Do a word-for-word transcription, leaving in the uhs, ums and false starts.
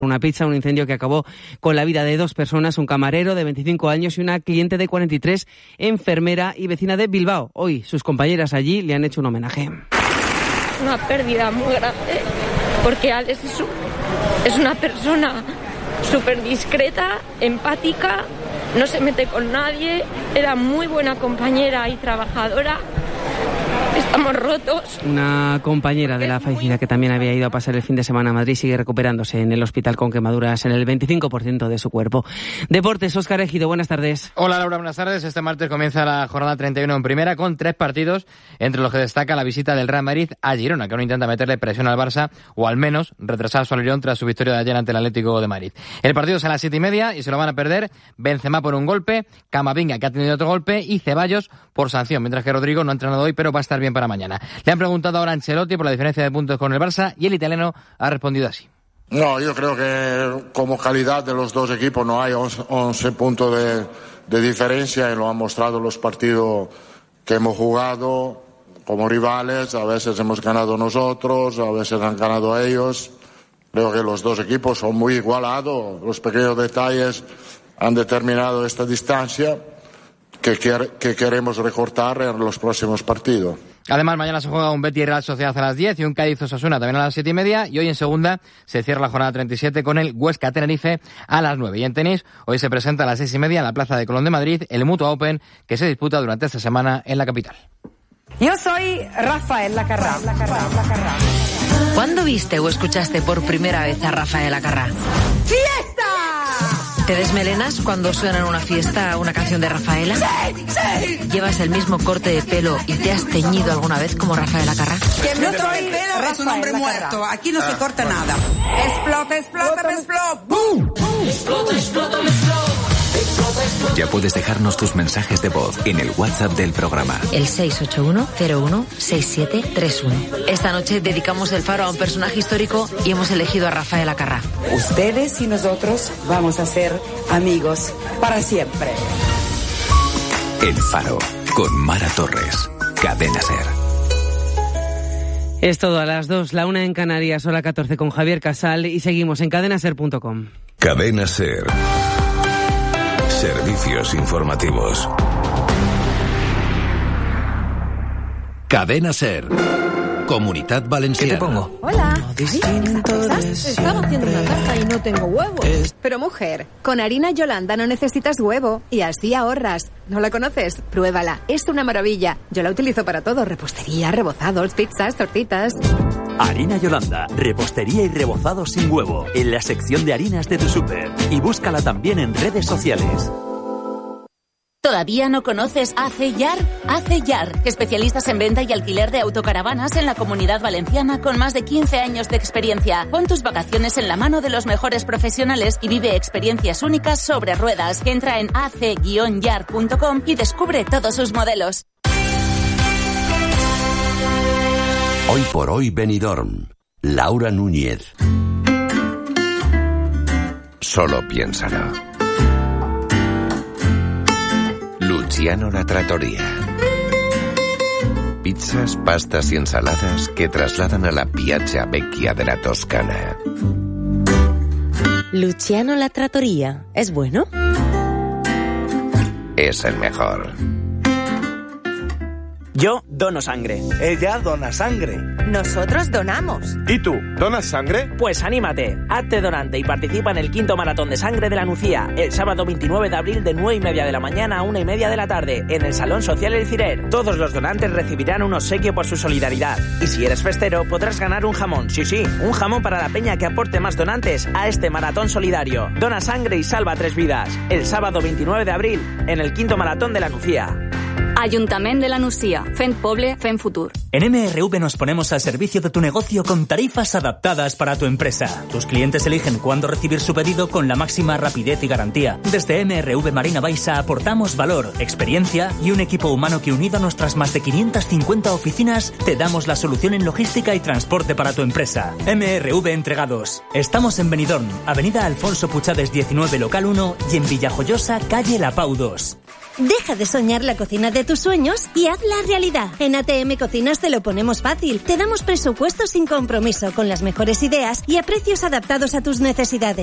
Una pizza, un incendio que acabó con la vida de dos personas, un camarero de veinticinco años y una cliente de cuarenta y tres, enfermera y vecina de Bilbao. Hoy sus compañeras allí le han hecho un homenaje. Una pérdida muy grande, porque Alex es, un, es una persona súper discreta, empática, no se mete con nadie, era muy buena compañera y trabajadora. Estamos rotos. Una compañera de la fallecida que también había ido a pasar el fin de semana a Madrid sigue recuperándose en el hospital con quemaduras en el veinticinco por ciento de su cuerpo. Deportes, Óscar Ejido, buenas tardes. Hola Laura, buenas tardes. Este martes comienza la jornada treinta y uno en primera con tres partidos, entre los que destaca la visita del Real Madrid a Girona, que aún intenta meterle presión al Barça o al menos retrasar su alerón tras su victoria de ayer ante el Atlético de Madrid. El partido es a las siete y media y se lo van a perder Benzema por un golpe, Camavinga, que ha tenido otro golpe, y Ceballos por sanción, mientras que Rodrigo no ha entrenado hoy, pero va a estar bien para mañana. Le han preguntado ahora a Ancelotti por la diferencia de puntos con el Barça y el italiano ha respondido así. No, yo creo que como calidad de los dos equipos no hay once puntos de, de diferencia, y lo han mostrado los partidos que hemos jugado como rivales. A veces hemos ganado nosotros, a veces han ganado ellos. Creo que los dos equipos son muy igualados. Los pequeños detalles han determinado esta distancia que, que, que queremos recortar en los próximos partidos. Además, mañana se juega un Betis Real Sociedad a las diez y un Cádiz Osasuna también a las siete y media. Y hoy en segunda se cierra la jornada treinta y siete con el Huesca Tenerife a las nueve. Y en tenis, hoy se presenta a las seis y media en la Plaza de Colón de Madrid el Mutua Open, que se disputa durante esta semana en la capital. Yo soy Rafael Lacarra. ¿Cuándo viste o escuchaste por primera vez a Rafael Lacarra? ¡Fiesta! ¿Te desmelenas cuando suena en una fiesta una canción de Rafaela? ¡Sí! ¡Sí! ¿Llevas el mismo corte de pelo y te has teñido alguna vez como Rafael Lacarra? Que no soy el pelo, es un hombre muerto. Aquí no se corta nada. Explota, explota, me explota. ¡Bum! Explota, explota, me explota. Ya puedes dejarnos tus mensajes de voz en el WhatsApp del programa. El seis ocho uno cero uno seis siete tres uno. Esta noche dedicamos el Faro a un personaje histórico y hemos elegido a Rafael Lacarra. Ustedes y nosotros vamos a ser amigos para siempre. El Faro, con Mara Torres. Cadena SER. Es todo a las dos, la una en Canarias, hora catorce con Javier Casal, y seguimos en cadena ser punto com. Cadena SER. Servicios informativos. Cadena SER. Comunitat Valenciana. ¿Qué te pongo? Hola. Estaba haciendo una tarta y no tengo huevos. Pero mujer, con harina Yolanda no necesitas huevo y así ahorras. ¿No la conoces? Pruébala. Es una maravilla. Yo la utilizo para todo. Repostería, rebozados, pizzas, tortitas. Harina Yolanda. Repostería y rebozados sin huevo. En la sección de harinas de tu súper. Y búscala también en redes sociales. ¿Todavía no conoces Aceyar? Aceyar, especialistas en venta y alquiler de autocaravanas en la Comunidad Valenciana con más de quince años de experiencia. Pon tus vacaciones en la mano de los mejores profesionales y vive experiencias únicas sobre ruedas. Entra en a ce guion yar punto com y descubre todos sus modelos. Hoy por hoy Benidorm. Laura Núñez. Solo piénsalo. Luciano La Trattoria. Pizzas, pastas y ensaladas que trasladan a la Piazza Vecchia de la Toscana. Luciano La Trattoria. ¿Es bueno? Es el mejor. Yo dono sangre. Ella dona sangre. Nosotros donamos. ¿Y tú, donas sangre? Pues anímate, hazte donante y participa en el quinto maratón de sangre de la Nucía, el sábado veintinueve de abril de nueve y media de la mañana a una y media de la tarde, en el Salón Social El Cirer. Todos los donantes recibirán un obsequio por su solidaridad. Y si eres festero, podrás ganar un jamón. Sí, sí, un jamón para la peña que aporte más donantes a este maratón solidario. Dona sangre y salva tres vidas. El sábado veintinueve de abril, en el quinto maratón de la Nucía. Ayuntamiento de la Nucía. Fent Poble, Fent Futur. En M R V nos ponemos al servicio de tu negocio con tarifas adaptadas para tu empresa. Tus clientes eligen cuándo recibir su pedido con la máxima rapidez y garantía. Desde M R V Marina Baixa aportamos valor, experiencia y un equipo humano que, unido a nuestras más de quinientas cincuenta oficinas, te damos la solución en logística y transporte para tu empresa. M R V Entregados. Estamos en Benidorm, Avenida Alfonso Puchades diecinueve, local uno, y en Villajoyosa, calle La Pau dos. Deja de soñar la cocina de tus sueños y hazla realidad. En A T M Cocinas te lo ponemos fácil. Te damos presupuestos sin compromiso, con las mejores ideas y a precios adaptados a tus necesidades.